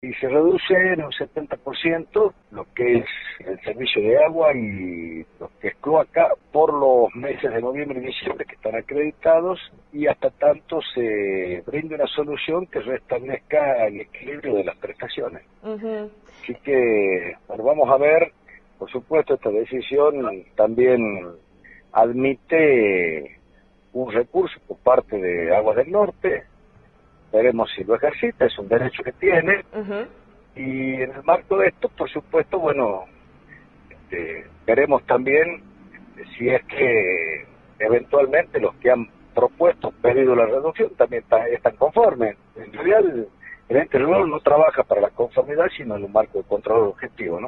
y se reduce en un 70% lo que es el servicio de agua y lo que es cloaca por los meses de noviembre y diciembre que están acreditados, y hasta tanto se brinde una solución que restablezca el equilibrio de las prestaciones. Ujú. Así que, bueno, vamos a ver. Por supuesto, esta decisión también admite un recurso por parte de Aguas del Norte. Veremos si lo ejercita, es un derecho que tiene. Ujú. Y en el marco de esto, por supuesto, bueno, veremos también si es que eventualmente los que han propuesto, pedido la reducción, también están conformes. En realidad, el ente rural no trabaja para la conformidad, sino en un marco de control objetivo, ¿no?